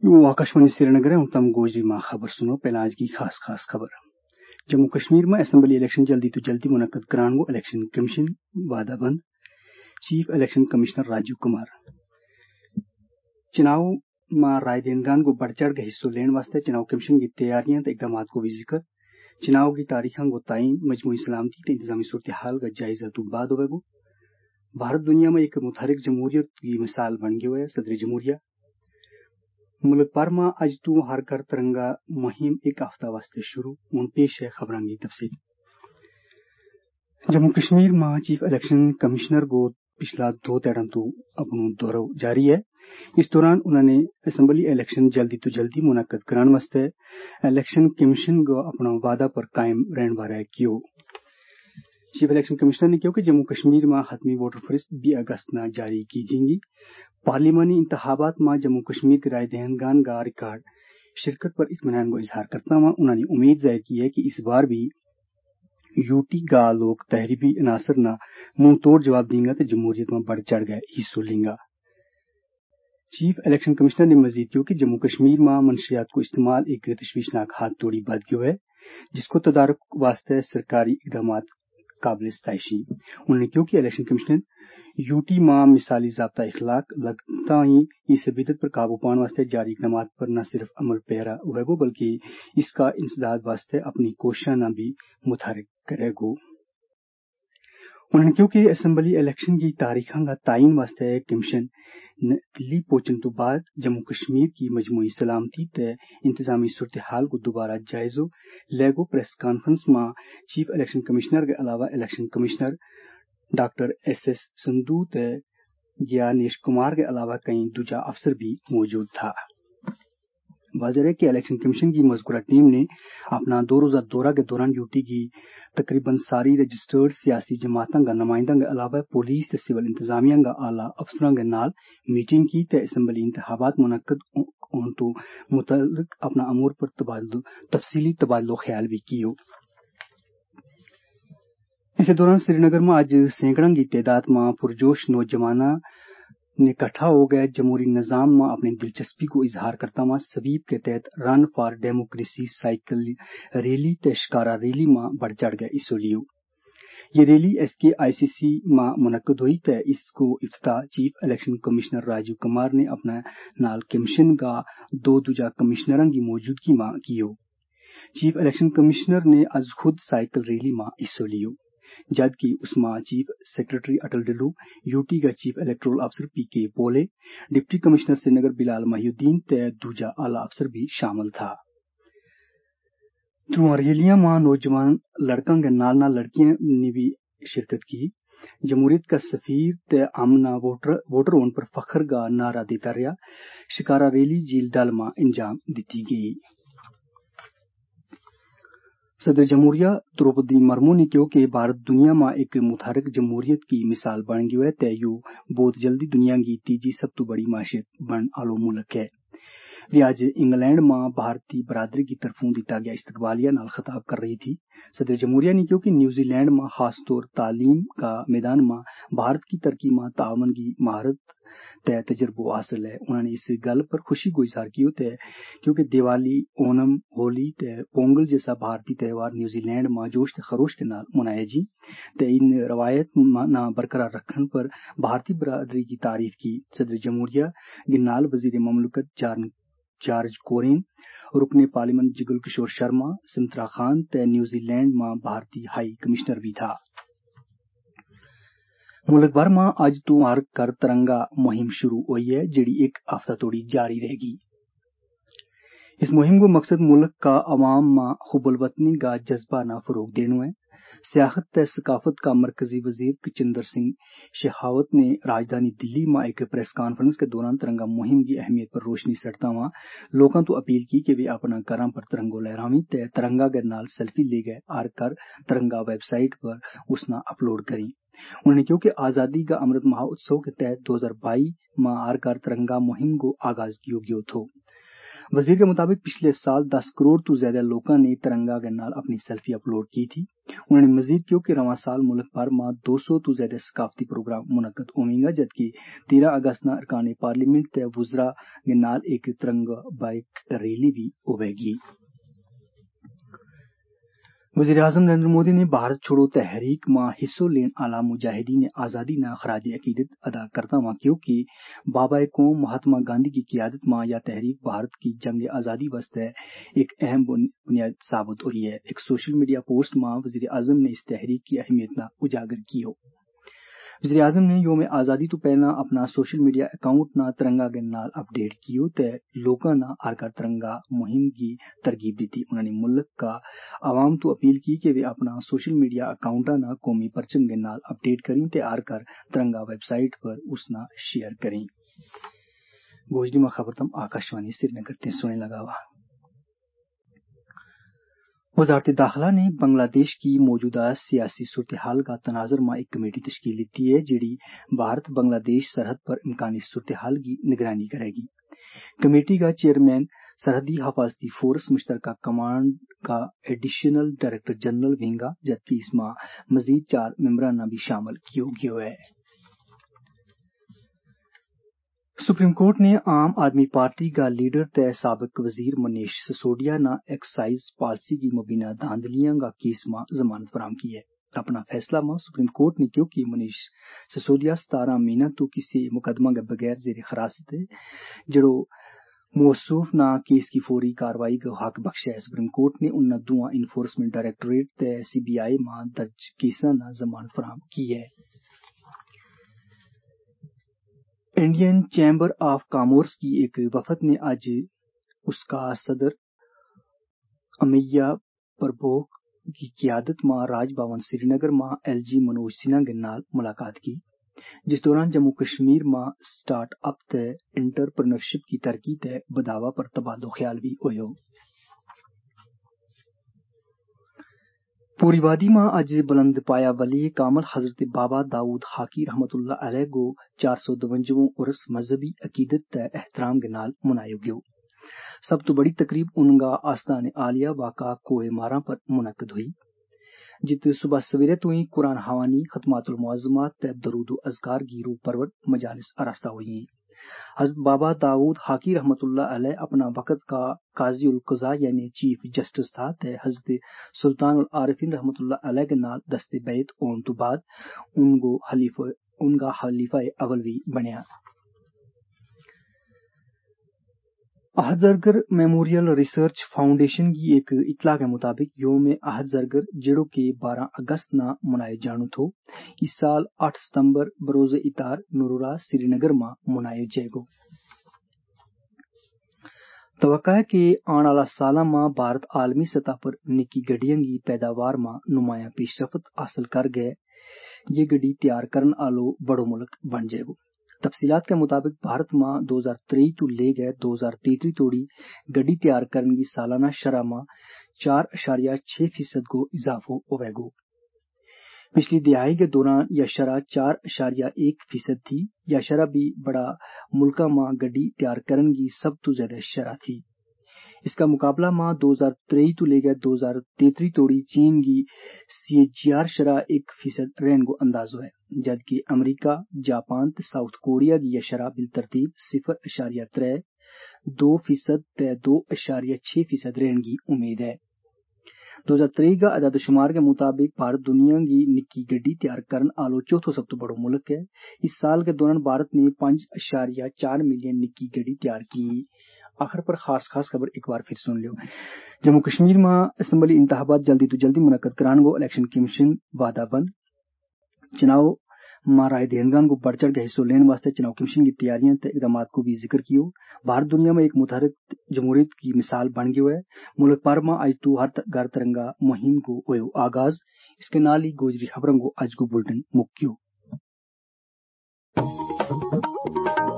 आकाशवाणी श्रीनगर है तम गोजरी मां खबर सुनो। पहला आज की खास खबर। जम्मू कश्मीर में असेंबली इलेक्शन जल्दी तो जल्दी मुनक्कद कराने को इलेक्शन कमीशन वादाबंद। Chief election commissioner Rajiv Kumar चुनाव में राय देनगान को बढ़ चढ़ के हिस्सों लेने वास्ते चुनाव कमीशन की तैयारियां तो इकदाम को भी जिक्र। चुनाव की तारीखों को तयन मजमूई सलामती तो इंतजामी सूरत हाल का जायजा तो बाद होगा। भारत दुनिया में एक मुतहरिक जमहूरियत की मिसाल बन गया है। सदर जमहूरिया मुल्क भर में आज तू हर घर तिरंगा मुहिम एक हफ्ता वास्ते शुरू। उन पेश है खबरों की तफसील। जम्मू कश्मीर में चीफ इलेक्शन कमिश्नर को पिछला 2 दिनों तो अपना दौरा जारी है। इस दौरान उन्होंने असेंबली इलेक्शन जल्दी तो जल्दी मुनक्कद कराने वास्ते इलेक्शन कमीशन को अपना वादा पर कायम रहने बारे कियो। चीफ इलेक्शन कमिश्नर ने कहा कि जम्मू कश्मीर में हतमी वोटर फहरिस्त 20 अगस्त न जारी की जाएगी। पार्लिमानी इंतखाबात में जम्मू कश्मीर के राय दहनगान का रिकॉर्ड शिरकत पर इत्मीनान को इजहार करता हुआ उन्होंने उम्मीद जाहिर की है कि इस बार भी यूटी का लोग तहरीबी अनासर न मुंह तोड़ जवाब देंगे तो जमहूरियत में बढ़ चढ़ गए हिस्सों लेंगे। चीफ इलेक्शन कमिश्नर ने मजीद कहा कि जम्मू कश्मीर में मंशियात को इस्तेमाल एक तशवीशनाक हाथ तोड़ी बद गयो है, जिसको तदारुक वास्ते सरकारी इकदाम काबिल सताइशी। उन्होंने कहा कि इलेक्शन कमिश्नर यूटी में मिसाली ज़ाब्ता इखलाक लगता ही इस बिदत पर काबू पाने वास्ते जारी इकदाम पर न सिर्फ अमल पैरा होगा बल्कि इसका इंसदाद वास्ते अपनी कोशिशें न भी मुतहरिक करेगा। उन्होंने कहा कि असेंबली इलेक्शन की तारीखों का तयन वास्ते कमीशन दिल्ली पहुंचने तो बाद जम्मू कश्मीर की मजमूई सलामती ते इंतजामी सूरत हाल को दोबारा जायजो लेगो। प्रेस कॉन्फ्रेंस में चीफ इलेक्शन कमिश्नर के अलावा election commissioner doctor S Sandhu ते ज्ञानेश कुमार के अलावा कई दूजा अफसर भी मौजूद था। वाज़ेह है कि इलेक्शन कमीशन की मज़कूरा टीम ने अपना 2 रोज़ा दौरा के दौरान यूटी की तकरीबन सारी रजिस्टर्ड सियासी जमातों का नुमाइंदों के अलावा पुलिस ते सिविल इंतजामिया का आला अफसरों के नाल मीटिंग की ते असेंबली इंतखाबात मुनक्कद होने तो मुतल्लिक अपना अमूर पर तफसीली तबादलो ख्याल भी कियो। इस दौरान श्रीनगर में आज सैकड़ों की तादाद में पुरजोश नौजवानों ने इकट्ठा हो गए जमहूरी निज़ाम में अपनी दिलचस्पी को इजहार करता हुआ सबीब के तहत run for democracy cycle rally ते शिकारा रैली में बढ़ चढ़ गए हिस्सों लियो। ये रैली एसके आईसीसी में मुनक्कद हुई ते इसको इफ्तिताह chief election commissioner Rajiv Kumar ने अपना नाल कमीशन का 2 दूजा कमिश्नरों की मौजूदगी में कियो। चीफ इलेक्शन कमिश्नर ने आज खुद साइकिल रैली में हिस्सों लियो, जबकि उसमें chief secretary Atal Dulloo, UT का चीफ इलेक्टोरल अफसर PK Pole, deputy commissioner Srinagar Bilal Mohiuddin ते दूजा आला अफसर भी शामिल था। रैलियां में नौजवान लड़कों के नाल नाल लड़कियां ने भी शिरकत की। जमहूरियत का सफीर ते आमना वोटर होने पर फखर का नारा देता रहा। शिकारा रैली झील डल में अंजाम दी गई। सदर जमहूरिया द्रौपदी मुर्मू ने कहा कि भारत दुनिया में एक मुतहरिक जमहूरियत की मिसाल बन गया है ते यू बहुत जल्दी दुनिया की तीजी सब तो बड़ी माशियत बन आलो मुल्क है। वे आज इंग्लैंड में भारतीय बरादरी की तरफों दिता गया इस्तकबालिया नाल खिताब कर रही थी। सदर जमहूरिया ने कहा कि न्यूजीलैंड में खासतौर तालीम का मैदान में भारत की तरक्की में तावन की महारत ते तजर्बो हासिल है। उन्होंने इस गल पर खुशी को इजहार किया थे क्योंकि दिवाली, ओणम, होली ते पोंगल जैसा भारतीय त्यौहार न्यूजीलैंड में जोश ते खरोश के नाल मनाया जी ते इन रवायत न बरकरार रखने पर भारतीय बरादरी की तारीफ की। सदर जमहूरिया के नाल वजीर ममलकत जॉर्ज कोरेन, रुकने पार्लियामेंट जुगल किशोर शर्मा, सिमत्रा खान ते न्यूजीलैंड में भारतीय हाई कमिश्नर भी था। मुल्क भर में आज तो हर घर तिरंगा मुहिम शुरू हुई है, जिहड़ी एक हफ्ता तोड़ी जारी रहेगी। इस मुहिम को मकसद मुल्क का अवाम में हुब्बुल वतनी का जज्बा न फरोग देना है। सियाहत ते सकाफत का मरकजी वजीर कचिंदर सिंह शेखावत ने राजधानी दिल्ली में एक प्रेस कॉन्फ्रेंस के दौरान तिरंगा मुहिम की अहमियत पर रोशनी सटता हुआ लोगों तो अपील की कि वे अपना घरों पर तिरंगो लहरावी ते तिरंगा के नाल सेल्फी ले गए हर घर तिरंगा वेबसाइट पर उसना अपलोड करें। उन्होंने कहा कि आजादी का अमृत महोत्सव के तहत 2022 में हर घर तिरंगा मुहिम को आगाज किया गया था। वजीर के मुताबिक पिछले साल 10 करोड़ तो ज्यादा लोगों ने तिरंगा के नाल अपनी सेल्फी अपलोड की थी। उन्होंने मजीद किया कि रवां साल मुल्क भर में 200 तो ज्यादा सकाफती प्रोग्राम मुनक्कद होवेंगे, जबकि 13 अगस्त न अरकान पार्लियामेंट ते वुज़रा के नाल एक तिरंगा बाइक रैली भी होवेगी। वज़ीर आज़म नरेंद्र मोदी ने भारत छोड़ो तहरीक में हिस्सों लेने आला मुजाहिदीन आज़ादी न खराज अकीदत अदा करता हुआ क्यों कि बाबा कौम महात्मा गांधी की क़ियादत में यह तहरीक भारत की जंग आज़ादी वास्ते एक अहम बुनियाद साबित हुई है। एक सोशल मीडिया पोस्ट में वज़ीर आज़म ने इस तहरीक की अहमियत न उजागर किया। वज़ीर आज़म ने योम आज़ादी तो पहला अपना सोशल मीडिया अकाउंट न तिरंगा के नाल अपडेट कियो ते लोगों न हर घर तिरंगा मुहिम की तरगीब दी। उन्होंने मुल्क का आवाम तो अपील की कि वे अपना सोशल मीडिया अकाउंट न कौमी परचम के नाल अपडेट करें ते हर घर तिरंगा वेबसाइट पर उसना शेयर करें। गोजरी में खबर तम आकाशवाणी श्रीनगर ते सुने लगा हुआ। वज़ारत दाखिला ने बांग्लादेश की मौजूदा सियासी सूरत-ए-हाल का तनाज़ुर में एक कमेटी तश्कील दी है जिहड़ी भारत बांग्लादेश सरहद पर इम्कानी सूरत-ए-हाल की निगरानी करेगी। कमेटी का चेयरमैन सरहदी हिफाजती फोर्स मुश्तरका कमांड का एडिशनल डायरेक्टर जनरल विंगा, जबकि इसमें मजीद 4 मेंबरान भी शामिल किया गया है। सुप्रीम कोर्ट ने आम आदमी पार्टी का लीडर ते साबिक वजीर मनीष सिसोदिया ना एक्साइज पॉलिसी की मुबीना धांधलियां का केस में जमानत फराहम की है। अपना फैसला में सुप्रीम कोर्ट ने क्यों कि मनीष सिसोदिया 17 महीना तो किसी मुकदमा के बगैर जेर हिरासत है जड़ो मौसूफ ना केस की फौरी कार्रवाई का हक बख्शा है। सुप्रीम कोर्ट ने उन दुआ इन्फोर्समेंट डायरेक्टोरेट ते CBI में दर्ज केसा ना जमानत फराहम की है। इंडियन चैम्बर ऑफ कॉमर्स की एक वफद ने आज उसका सदर अमैया प्रभोग की क़ियादत में राजभवन श्रीनगर में LG मनोज सिन्हा के नाल मुलाकात की, जिस दौरान जम्मू कश्मीर में स्टार्ट अप ते एंटरप्रेन्योरशिप की तरक्की ते बढ़ावा पर तबादलो ख्याल भी हुआ। पूरी वादी में आज बुलंद पाया वली कामल हजरत बाबा दाऊद हाकी रहमतुल्लाह अलैह को 452वां उर्स मजहबी अकीदत ते एहतराम के नाल मनाया गया। सब तो बड़ी तकरीब उनका आस्तान आलिया वाका कोहे मारा पर मुनक्कद हुई, जित सुबह सवेरे तो ही कुरान हवानी खतमातुल मुअज़्ज़मात ते दरूद अज़कार की रूह परवर मजालिस आरास्ता हुई। हजरत बाबा दाऊद हाकी रहमतुल्लाह अलैह अपना वक़्त का काजी उल क़ज़ा यानी चीफ जस्टिस था ते हजरत सुल्तान उल आरिफीन रहमतुल्लाह अलैह के नाल दस्ते बैत होने तो बाद उनका खलीफा अव्वल भी बनया। Ahad Zargar memorial research foundation की एक इत्तला के मुताबिक योम अहद ज़रगर जेड़ो के 12 अगस्त न मनाए जानो थो, इस साल 8 सितंबर बरोज़ इतार नूरुरा श्रीनगर में मनाया जाएगा। तवक्का है कि आने वाला साल में भारत आलमी सतह पर निक्की गड्डियों की पैदावार में नुमाया पेशरफ्त हासिल कर गए ये गड्डी तैयार करने आलो बड़ो मुल्क बन जाएगा। तफसीलात के मुताबिक भारत में 2023 तो ले गए 2033 तोड़ी गड्डी तैयार करने की सालाना शरह में 4.6% को इजाफा होगा। पिछली दिहाई के दौरान यह शरह 4.1% थी। यह शरह भी बड़ा मुल्का में गड्डी तैयार करने की सब तो ज्यादा शरह थी। इसका मुकाबला में 2023 तो लेकर 2033 तोड़ी चीन की CAGR शरह 1% रहने को अंदाजो है, जबकि अमेरिका, जापान ते साउथ कोरिया की यह शरह बिलतरतीब 0.3, 2% ते 2.6% रहने की उम्मीद है। 2023 का अदाद-शुमार के मुताबिक भारत दुनिया की निक्की गड्डी तैयार करने आलो चौथो सब तो बड़ो मुल्क है। इस साल के दौरान भारत ने 5.4 मिलियन निक्की गड्डी तैयार की। आखिर पर खास खबर एक बार फिर सुन लियो। जम्मू कश्मीर में असेंबली इंतखाबात जल्दी तो जल्दी मुनक्कद कराने को इलेक्शन कमीशन वादा बंद। चुनाव में राय दहिंदगान को बढ़ चढ़ के हिस्सों लेने वास्ते चुनाव कमीशन की तैयारियां ते इकदामात को भी जिक्र कियो। भारत दुनिया में एक मुतहर्रिक जमहूरियत की मिसाल बन गयो है। मुल्क भर में आज तो हर घर तिरंगा मुहिम को हुयो आगाज। इसके नाल ही गोजरी खबरों को आज को बुलेटिन मुक्यो।